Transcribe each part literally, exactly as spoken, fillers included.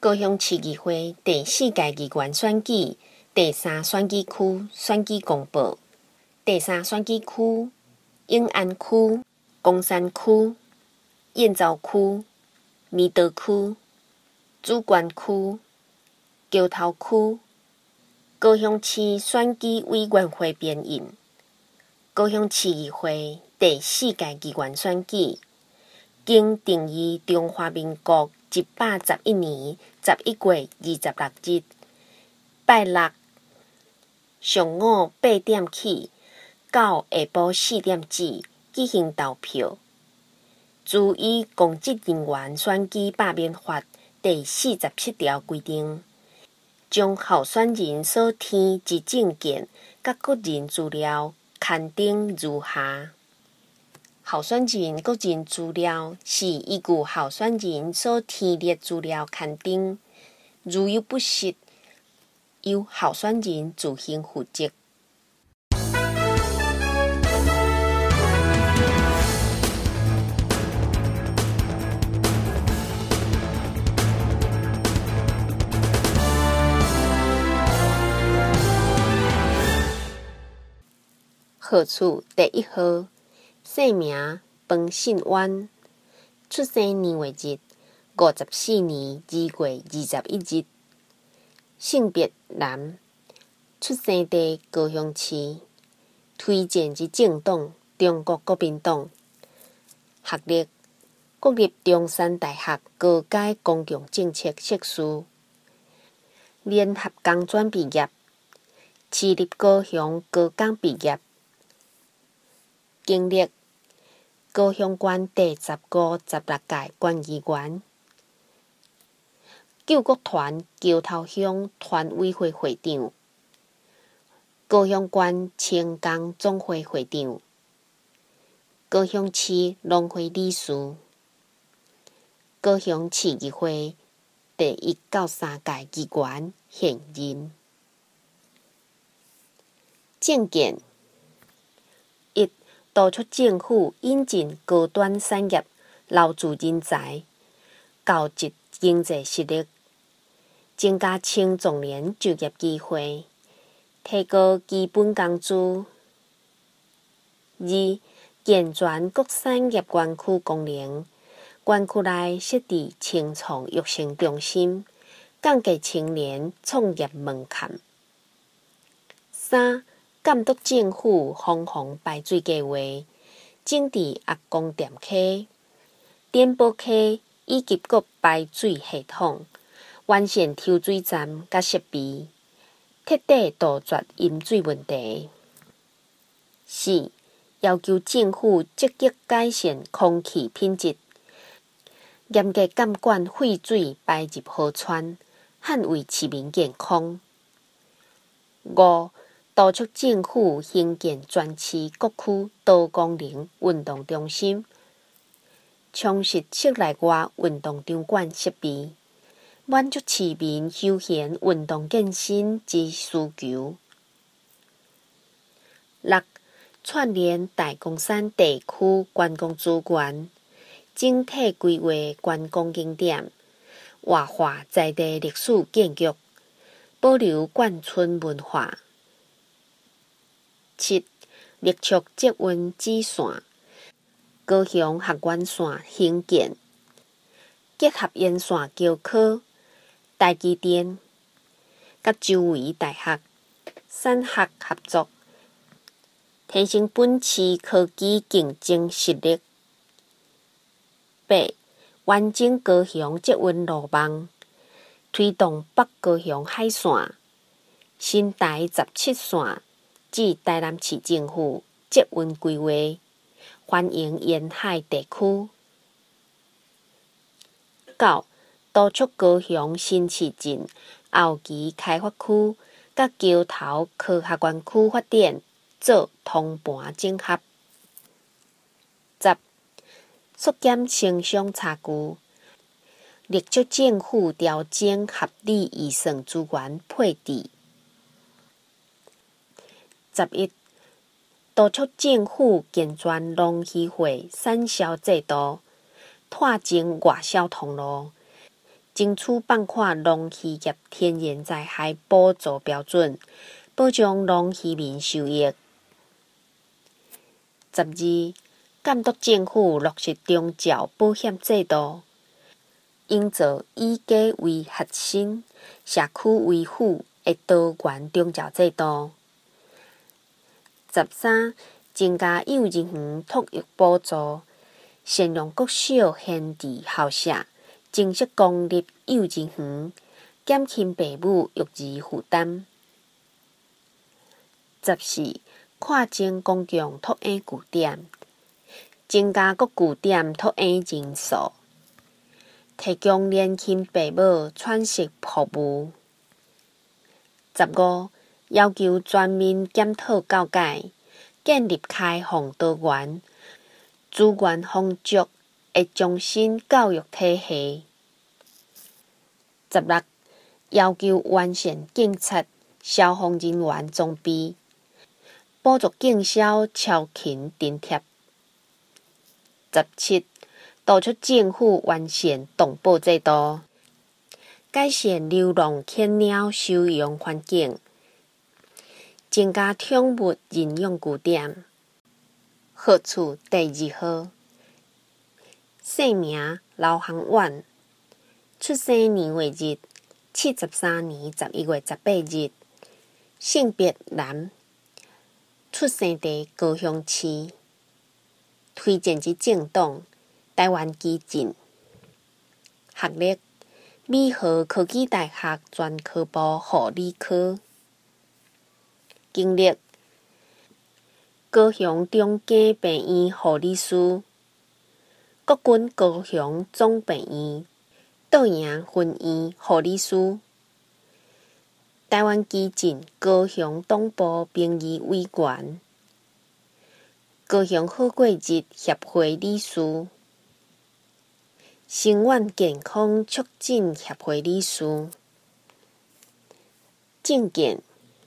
高雄市议会第四届议员选举第三选举区选举公报。第三选举区：永安区、公山区、燕巢区、弥德区、主权区、桥头区。高雄市选举委员会编印。高雄市议会第四届议员选举，经定于中华民国一百十一年十一月二十六日，拜六上午八点起到下晡四点止举行投票。自以公职人员选举罢免法第四十七条规定，将候选人所填之证件甲个人资料刊登如下。候选人个人资料是依据候选人所填列资料刊登，如有不实，由候选人自行负责。号次第一号，姓名彭信渊，出生年月日五十四年二月二十一日，性别男，出生地高雄市，推荐之政党中国国民党，学历国立中山大学高阶公共政策硕士，联合工专毕业，市立高雄高工毕业。经历高雄县第十五、十六届县议员，救国团桥头乡团委会会长，高雄县青工总会会长，高雄市农会理事，高雄市议会第一到三届议员现任。政见一。督促政府引进高端产业、留住人才、高级经济实力，增加青壮年就业机会，提高基本工资。二、健全各产业园区功能，园区内设置青创育成中心，降低青年创业门槛。三、监督政府防洪排水计划，整治阿公店溪、电报溪以及各排水系统，完善抽水站甲设备，彻底杜绝饮水问题。四、要求政府积极改善空气品质，严格监管废水排入河川，捍卫市民健康。五、督促政府兴建全市各区多功能运动中心，充实室内外运动场馆设备，满足市民休闲运动健身之需求。六、串联大公山地区观光资源，整体规划观光景点，活化在地历史建筑，保留眷村文化。七、力促捷运支线，高雄学园线兴建，结合沿线桥科、台积电、甲周围大学、产学合作，提升本市科技竞争实力。八、完整高雄捷运路网，推动北高雄海线、新台十七线至台南市政府捷运规划，欢迎沿海地区。九、督促高雄新市镇后期开发区甲桥头科学园区发展做通盘整合。十、缩减城乡差距，力促政府调整合理预算资源配置。十一、督促政府健全农渔会产销制度，拓增外销通路， 争取放宽农渔业天然灾害补助标准，保障农渔民收益。十二、监督政府落实中照保险制度，营造以家为核心、社区为辅的多元中照制度。十三、增加幼儿园托育补助，善用国小闲置校舍，增设公立幼儿园，减轻父母育儿负担。十四、扩增公共托婴据点，增加各据点托婴人数，提供年轻父母喘息服务。十五、要求全面检讨教改，建立开放多元、资源丰足的终身教育体系。十六、要求完善警察、消防人员装备，补助警消超勤津贴。十七、督促政府完善动保制度，改善流浪犬鸟收容环境，增加宠物认养据点。号处第二号，姓名刘航远，出生年月日七十三年十一月十八日，性别男，出生地高雄市，推荐之政党台湾基进，学历美和科技大学专科部护理科，经历高雄中间病院护理师，国军高雄总病院倒营分院护理师，台湾基进高雄党部评议委员，高雄好过日协会理事，生源健康促进协会理事。证件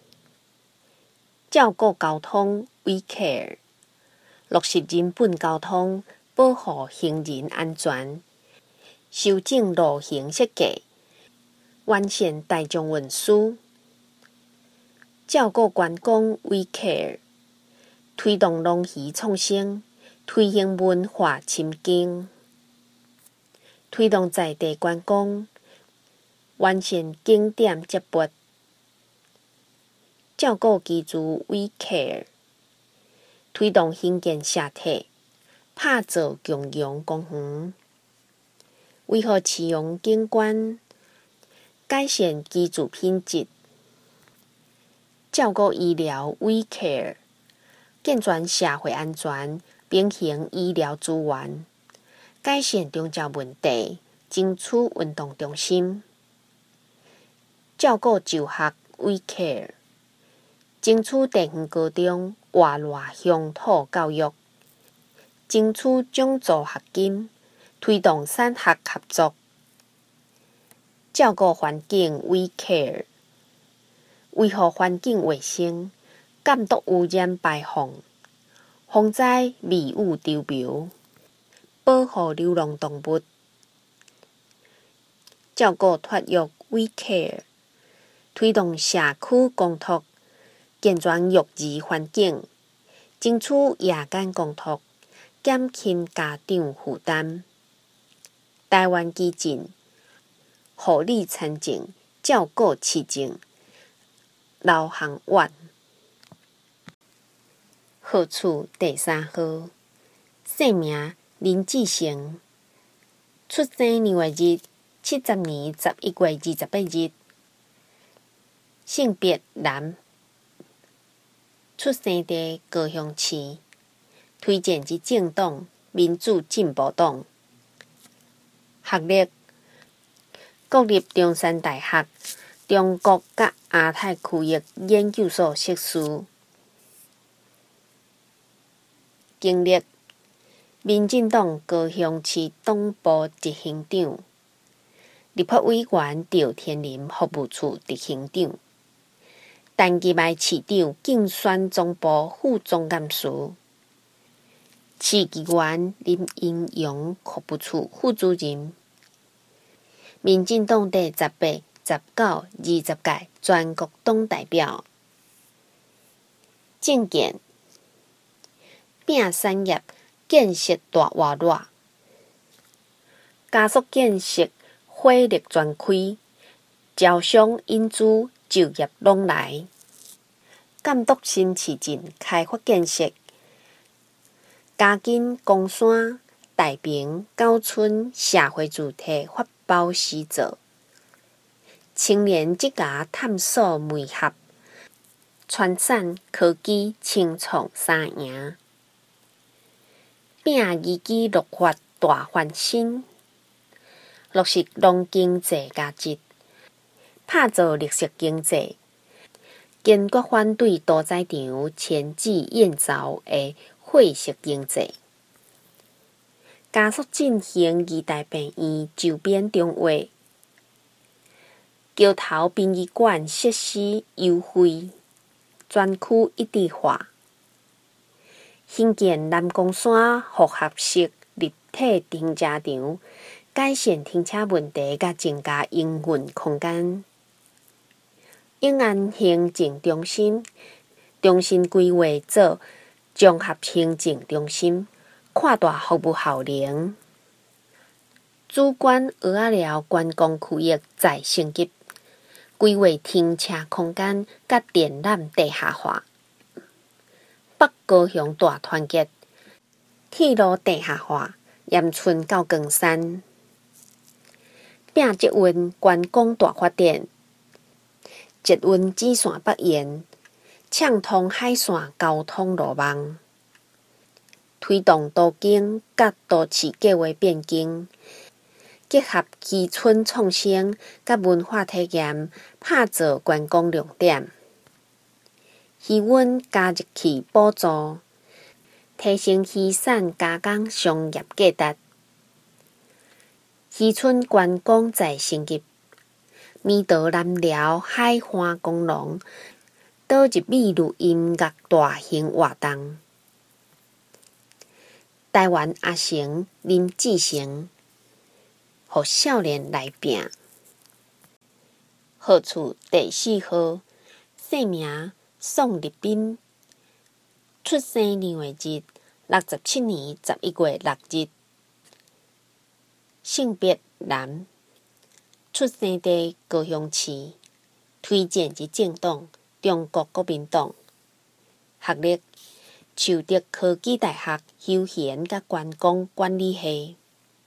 照顾交通 We Care， 落实人本交通，保护行人安全，修正路行设计，完善大众运输。照顾员工 We Care， 推动农渔创新，推行文化深耕，推动在地员工，完善景点接驳。照顾居住 We Care， 推动兴建社体，打造共融公园，维护市容景观，改善居住品质。照顾医疗 We Care， 健全社会安全，平衡医疗资源，改善中照问题，争取运动中心。照顾就学 We Care， 争取地方高中活络乡土教育，争取奖助学金，推动产学合作。照顾环境 We Care， 维护环境卫生，监督污染排放，防止迷雾周苗，保护流浪动物。照顾托育 We Care， 推动社区公托，健全育儿环境，争取夜间公托，减轻家长负担。台湾基进护理参政，照顾市政，刘航远。号处第三号，姓名林志成，出生年月日七十年十一月二十八日，性别男，出生地高雄市，推荐之政党民主进步党，学历国立中山大学中国甲亚太区域研究所硕士，经历民进党高雄市党部执行长、立法委员赵天麟服务处执行长、陈其迈市长竞选总部副总干事、市议员林英阳服务处副主任、 民进党第十八、十九、二十届全国党代表。政见：拼产业建设大活络，加速建设火力全开，招商引资就业拢来，监督新市镇开发建设，加紧公山、大坪、高村社会主体发包施作，青年职涯探索媒合，传产科技青创三赢，拼宜机绿发大翻新，落实农经济价值，拍造绿色经济，坚决反对屠宰场迁址燕巢的废色经济，加速进行医大病院周边重划，桥头殡仪馆设施优惠，专区一致化，兴建南公山复合式立体停车场，改善停车问题，甲增加营运空间。永安行政中心，中心规划做综合行政中心，扩大服务效能。主管蚵仔寮观光区域再升级，规划停车空间甲电缆地下化。北高雄大团结，铁路地下化，盐村到冈山，拼捷运观光大发展。捷运支线北延，畅通海线交通路网，推动都更甲都市计划变更，结合渔村创新甲文化体验，拍造观光亮点。渔温加热器补助，提升渔产加工商业价值。渔村观光再升级。弥陀南寮海花公农导入美女音乐大型活动，台湾阿成林志成，予少年来拼。号厝第四号，姓名宋立斌，出生年月日六十七年十一月六日，性别男。出生地高雄市，推荐之政党中国国民党，学历树德科技大学休闲甲观光管理系，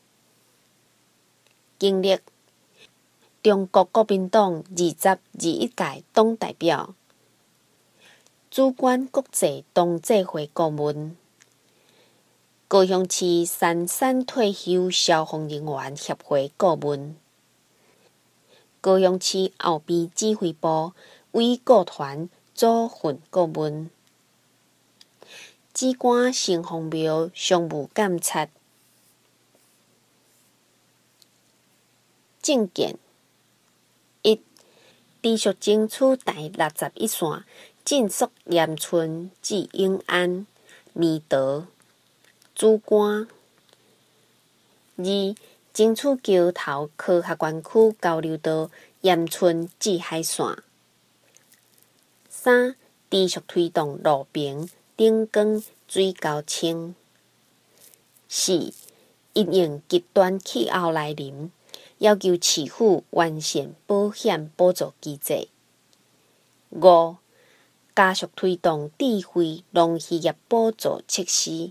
经历中国国民党二十二一届党代表，主管国际同济会顾问，高雄市三山退休消防人员协会顾问。高雄市后备指挥部委顾团组训顾问，机关城隍庙商务监察。政见：一、持续争取第六十一线，尽速盐村至永安、弥陀、主管。二、争取桥头科学园区交流道盐村至海线。三、持续推动路边顶光水沟清。四、因应极端气候来临，要求市府完善保险补助机制。五、加速推动智慧农渔业补助措施。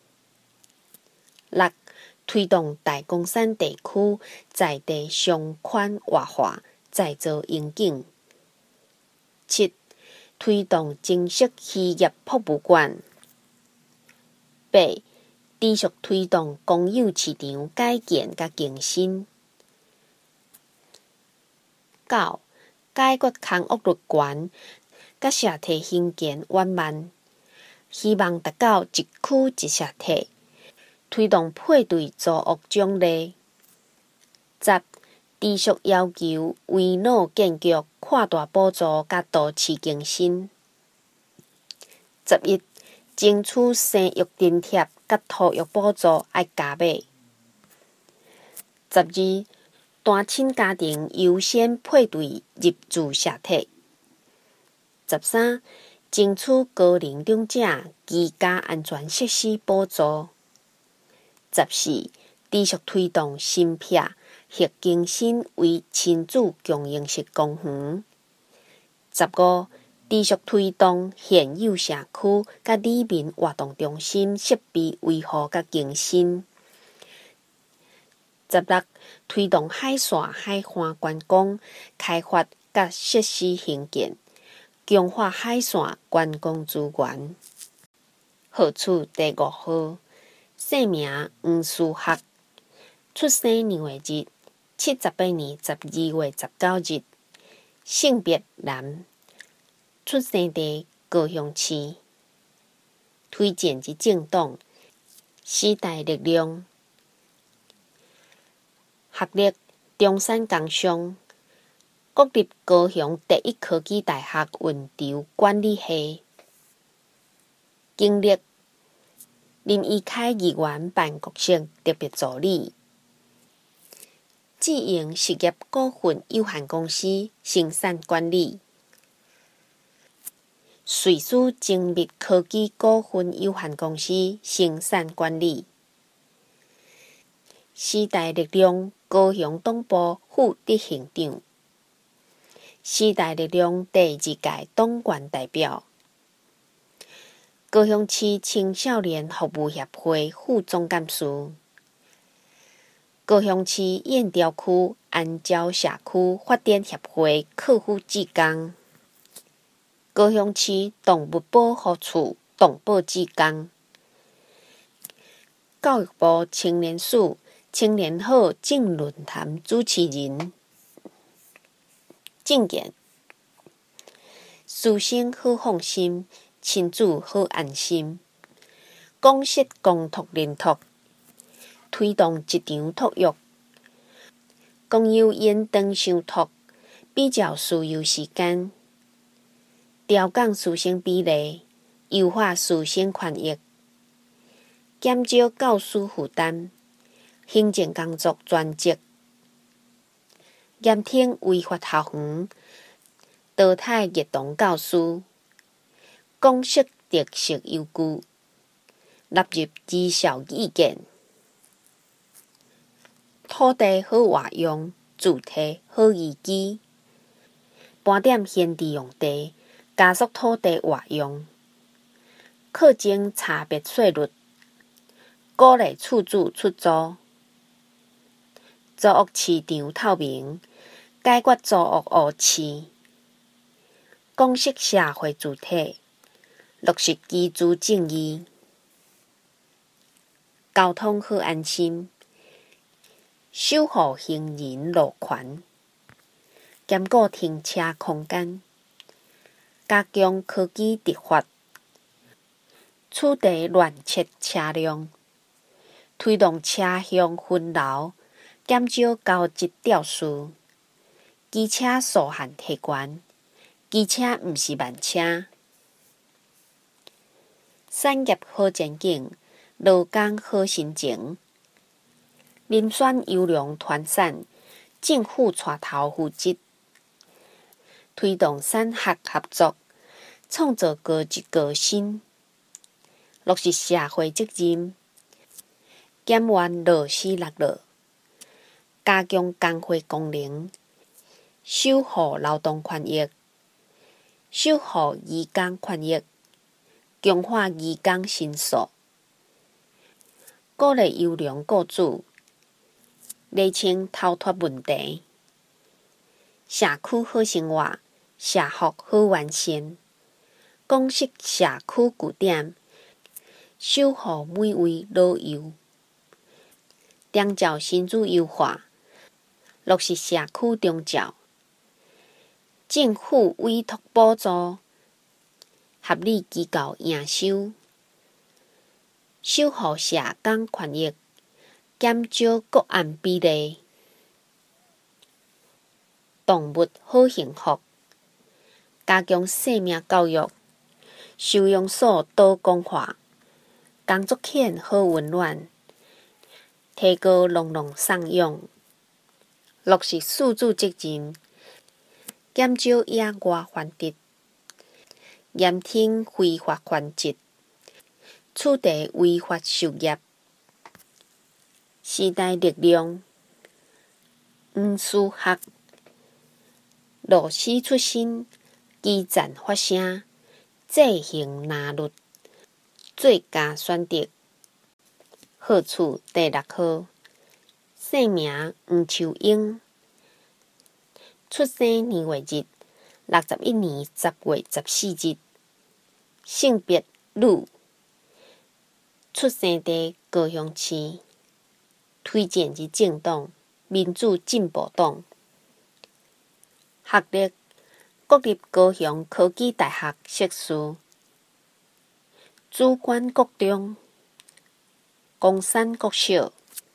六、推动大公山地区在地商款活化，再造盈景。七、推动正式渔业博物馆。八、持续推动公有市场改建甲更新。九、解决空屋率悬，甲社体兴建缓慢，希望达到一区一社体。推动配对租屋奖励。十、持续要求围脑建局扩大补助甲都市更新。十一、争取生育津贴甲托育补助爱加码。十二、 单亲家庭优先配对入住社体。十三、争取高龄长者居家安全设施补助。十四、持续推动新辟或更新为亲子共用式公园。十五、持续推动现有社区甲里民活动中心设备维护甲更新。十六、推动海线海岸观光开发甲设施兴建，强化海线观光资源。号次第五号，姓名黄思学，出生年月日七十八年十二月十九日，性别男，出生地高雄市。推荐之政党时代力量。学历中山工商，国立高雄第一科技大学运筹管理系。经历林义凯议员办公室特别助理。智盈实业股份有限公司生产管理。瑞士精密科技股份有限公司生产管理。时代力量高雄党部副执行长。时代力量第二届党员代表。高雄市青少年服务协会副总干事。高雄市燕巢区安礁社区发展协会客户志工。高雄市动物保护处动保志工。教育部青年署青年好正论坛主持人。证件：师生好放心，亲子好安心。公室公托联托，推动一场托育。公有延长上托，比较私有时间。调降师生比例，优化师生权益。减少教师负担。行政工作专责。严挺违法校园，淘汰热童教师。公式特色优句，纳入绩效意见。土地好活用，主题好移机。盘点现地用地，加速土地活用。课征差别税率，鼓励厝主出租。租屋市场透明，解决租屋误市。公示社会主体，落实居住正义。交通好安心，守护行人路权。兼顾停车空间，加强科技执法。取缔乱设车辆，推动车厢分流。减少交集吊数，机车速限提悬，机车毋是慢车。产业好前景，劳工好心情。遴选优良团产，政府带头负责，推动产学合作，创造高质高薪。落实社会责任，减缓劳死落落。加强工会功能，守护劳动权益，守护移工权益，强化移工申诉，鼓励优良雇主，厘清逃脱问题，社区好生活，社福好完善，公示社区据点，守护每位老幼，长照薪资优化。落实社区中照，政府委托补助，合理机构营收，守护社工权益，减少个案比例。动物好幸福，加强生命教育，收容所多工化，工作犬好温暖，提高笼笼送养。 落实四主责任，减少野外繁殖，严听非法繁殖，取缔违法授业。时代力量黄思学，落死出身，基层发声，制衡拿律，最佳选择。号次第六号，姓名黄秋英，出生年月日六十一年十月十四日，性别女，出生地高雄市，推荐之政党民主进步党，学历国立高雄科技大学硕士，主管国中，公产国小，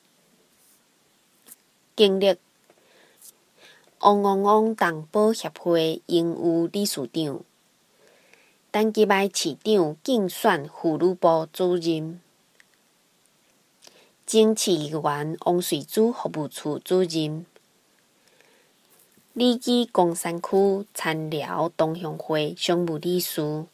经历汪汪汪动保协会营务理事长，陈其迈市长竞选妇女部主任，前市议员王瑞珠服务处主任，里基公山区田寮同乡会常务理事，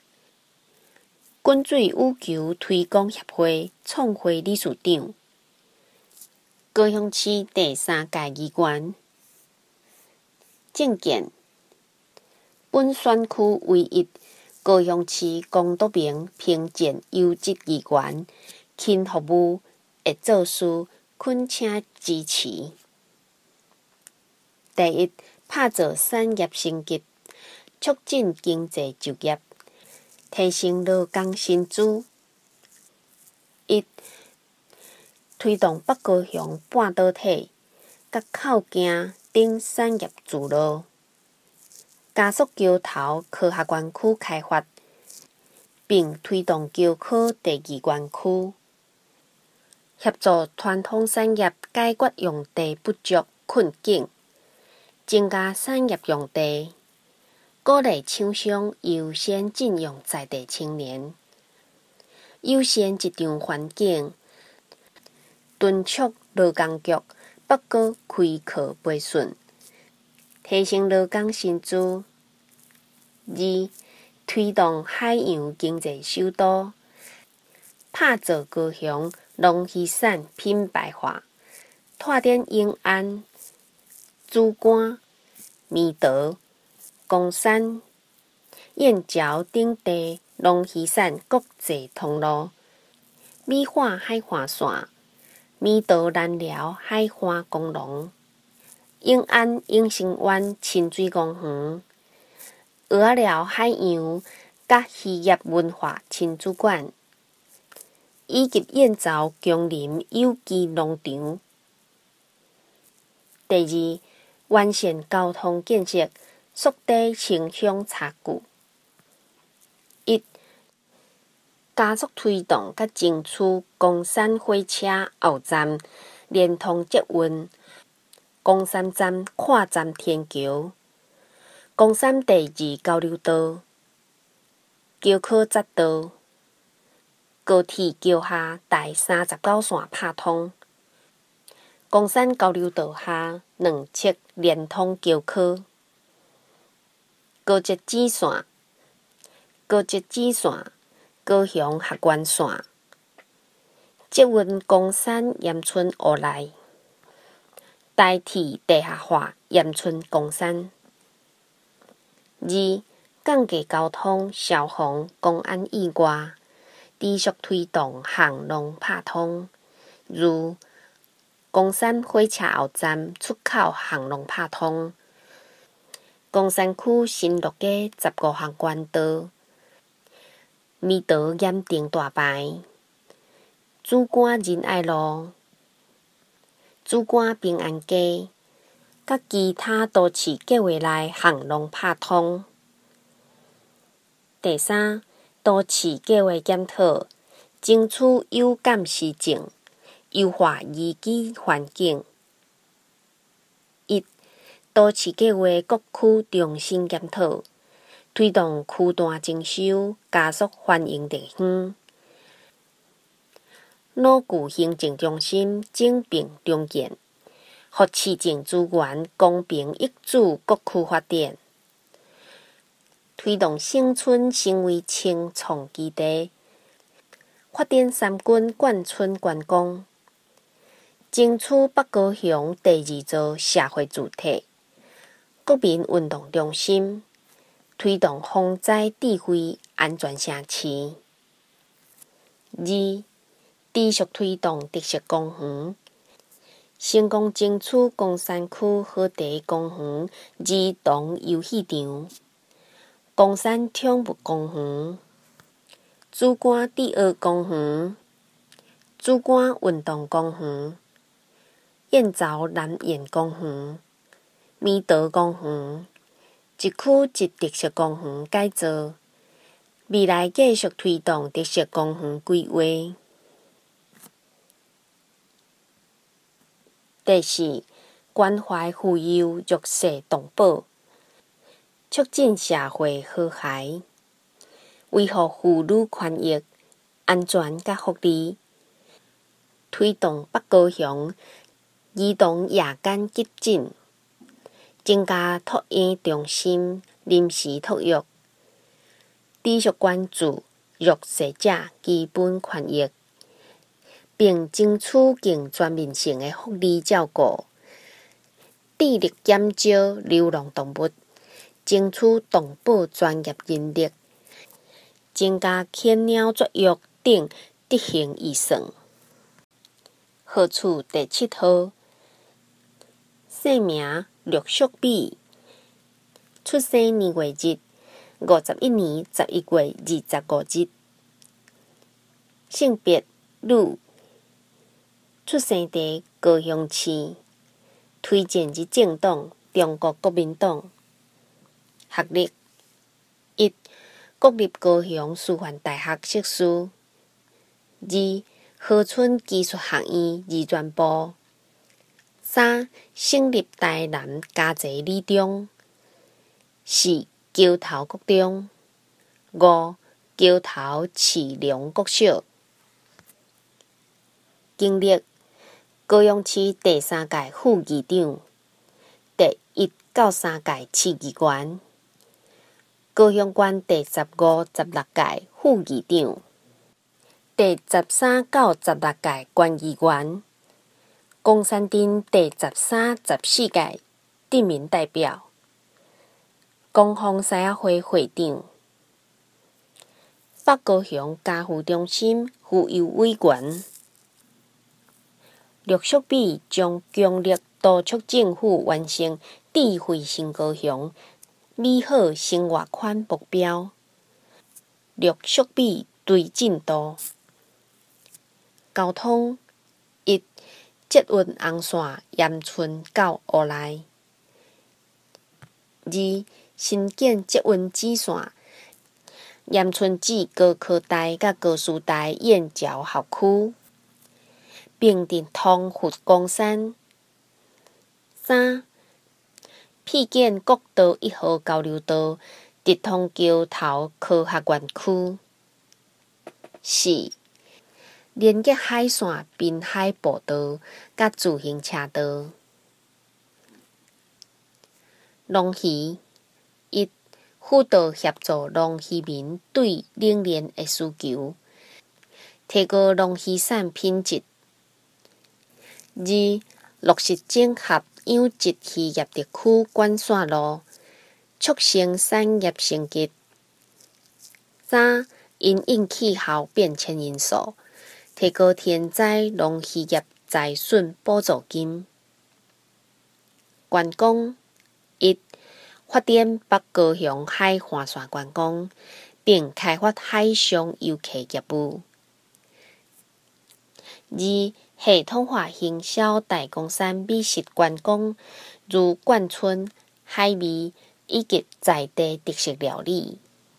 滚水羽球推广协会创会理事长，高雄市第三届议员。政见本选区唯一高雄市公督名评鉴优质议员，勤服务，会做事，恳请支持。第一，拍造产业升级，促进经济就业，提升劳工薪资。一、推动北高雄半导体、甲口径等产业聚落，加速桥头科学园区开发，并推动桥科第二园区，协助传统产业解决用地不足困境，增加产业用地，鼓励厂商优先聘用在地青年，优先职场环境，敦促劳工局北高开课培训，提升劳工薪资。二、推动海洋经济首都，拍造高雄农渔产品牌化，拓展永安、梓官、弥陀、公山、燕巢等地农渔产国际通路，美化海岸线，弥陀南寮海岸公路，永安永生湾亲水公园，鹅仔寮海洋甲渔业文化亲子馆，以及燕巢江林有机农场。第二，完善交通建设，缩短城乡差距。一、加速推动甲争取公山火车后站连通捷运，公山站跨站天桥，公山第二交流道，桥科匝道，高铁桥下第三十九线拍通，公山交流道下两侧连通桥科，高捷支线，高捷支线，高雄学园线，捷运公山盐村湖内，代替地下化盐村公山。二、降低交通、消防、公安以外，持续推动巷弄拍通，如公山火车后站出口巷弄拍通，公山区新乐街十五项县道，弥陀盐埕大牌，梓官仁爱路，梓官平安街，甲其他都市计划内巷弄拍通。第三，都市计划检讨，争取有感施政，优化宜居环境。一、都市计划各区重新检讨，推动区段征收，加速欢迎地方。老旧行政中心整并重建， 互市政资源公平益主各区发展，推动新村成为青创基地，发展三军贯村观光，争取北高雄第二座社会主体、国民运动中心，推动防灾智慧安全城市。二、持续推动特色公园，成功争取冈山区好地公园儿童游戏场、冈山宠物公园、主管第二公园、主管运动公园、燕巢南苑公园、弥陀公园，一区一特色公园改造。未来继续推动特色公园规划。第四，关怀妇幼弱势同胞，促进社会和谐，维护妇女权益、安全甲福利，推动北高雄儿童夜间急诊，增加托婴中心临时托育，持续关注弱势者基本权益，并争取更全面性的福利照顾，致力减少流浪动物，争取动保专业人力，增加犬鸟绝育等执行预算。号次第七号，姓名陆淑美，出生年月日五十一年十一月二十五日，性别女，出生地高雄市，推荐之政党中国国民党，学历一、国立高雄师范大学硕士；二、河村技术学院二专部；三、省立台南嘉泽理中；四、橋頭國中；五、橋頭市良國小。經歷高雄市第三屆副議長，第一到三屆市議員，高雄縣第十五、十六屆副議長，第十三到十六屆縣議員，岡山鎮第十三、十四屆鎮民代表，光復社會會長，北高雄家扶中心婦幼委員。陸淑美將強力督促政府完成智慧新高雄美好生活圈目標。陸淑美推進度：交通一、捷運紅線鹽村到烏來；二、新建捷運支線鹽村至高科大甲高師大燕巢校區，並定通佛岡山。三、闢建國道一號交流道，直通橋頭科學園區。四、連接海線濱海步道甲自行車道。農漁一、輔導協助農漁民對冷鏈的需求，提高農漁產品質。二、落實整合養殖漁業特區管線路，促成產業升級。三、因應氣候變遷因素，提高天災農漁業災損補助金。觀光一、發展北高雄海環線觀光，並開發海上遊客業務。二、系統化行銷大岡山美食觀光，如貫村、海味以及在地特色料理。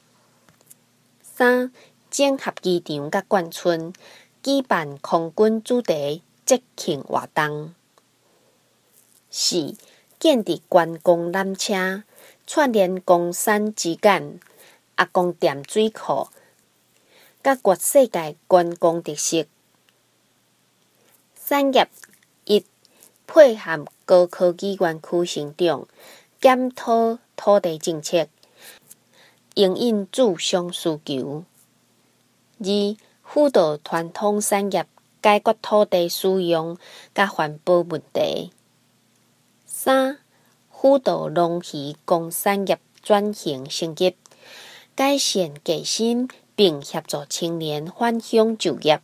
三、整合機場甲貫村，舉辦空軍主題節慶活動。四、建置觀光纜車，串聯岡山之間、阿公店水庫，甲全世界觀光特色。產業一、 配合高科技园区成长，检讨土地政策，因应住商需求。二、辅导传统产业解决土地使用甲环保问题。三、辅导农渔工产业转型升级，改善计薪，并协助青年返乡就业。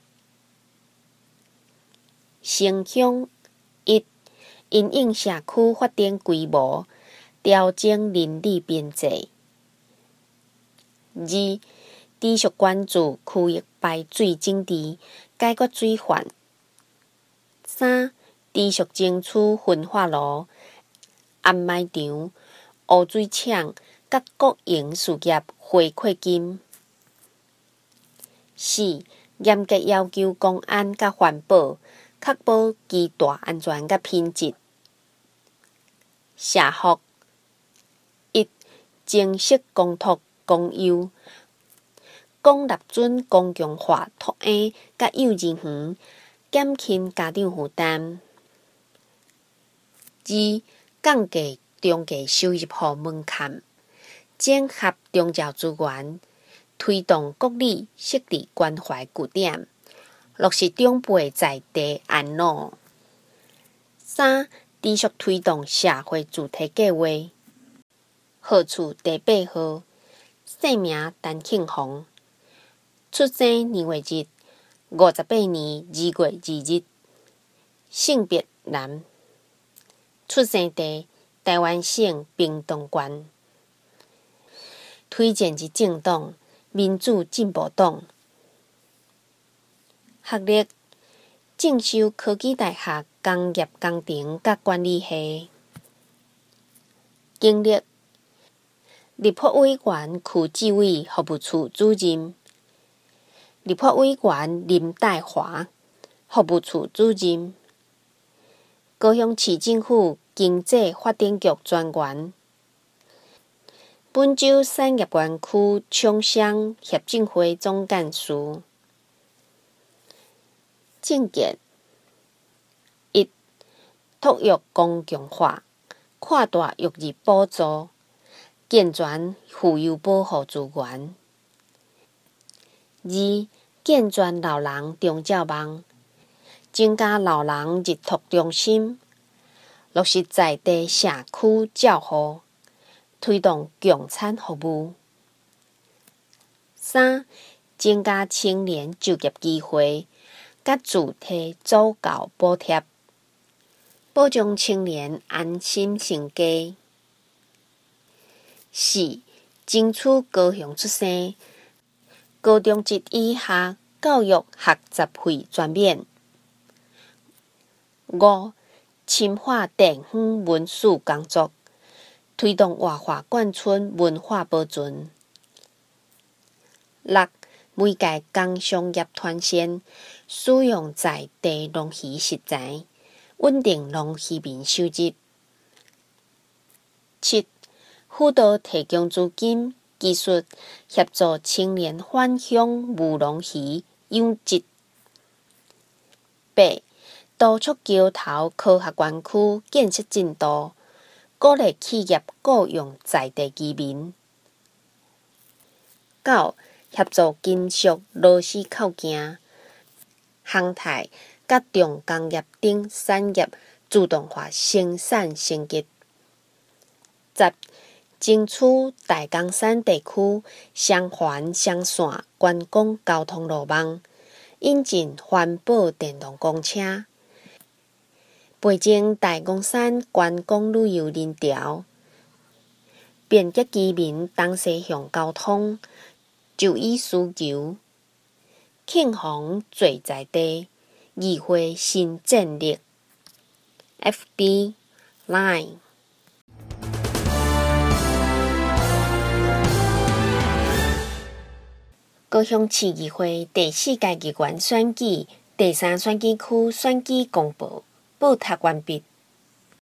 城乡一、因应社区发展规模，调整人力编制。二、持续关注区域排水整治，解决水患。三、持续争取焚化炉、暗卖场、污水厂甲国营事业回馈金。四、严格要求公安甲环保，确保机大安全甲品质。社福一、正式公托公幼，公立准公共化托婴甲幼儿园，减轻家长负担。二、降低中介收入户门槛，整合中教资源，推动国理设立关怀据点，落实长辈在地安老。三、持续推动社会主题计划，号厝第八号，姓名陈庆红，出生年月日五十八年二月二日，性别男，出生地台湾省屏东县，推荐之政党民主进步党。学历正修科技大学工业工程甲管理系。经历立法委员区纪委服务处主任，立法委员林岱华服务处主任，高雄市政府经济发展局专员，本州产业园区厂商协进会总干事。政见一、托育公共化，扩大育儿补助，健全妇幼保护资源。二、健全老人长照网，增加老人日托中心，落实在地社区照护，推动共产服务。三、增加青年就业机会，甲自提助教补贴，保障青年安心生计。四、争取高雄出生，高中职以下教育学杂费全免。五、深化地方文史工作，推动活化眷村文化保存。六、每届工商业团线，使用在地农渔食材，稳定农渔民收入。七、辅导提供资金、技术，协助青年返乡务农渔养殖。八、督促桥头科学园区建设进度，鼓励企业雇用在地居民。九、协助金属螺丝扣件、航太甲重工业等产业自动化生产升级。十、争取大冈山地区双环双线观光交通路网，引进环保电动公车，培正大冈山观光旅游人潮，便捷居民东西向交通，就医需求，庆丰最在地，议会新战力。F B Line。高雄市议会第四届议员选举第三选举区选举公报报读完毕。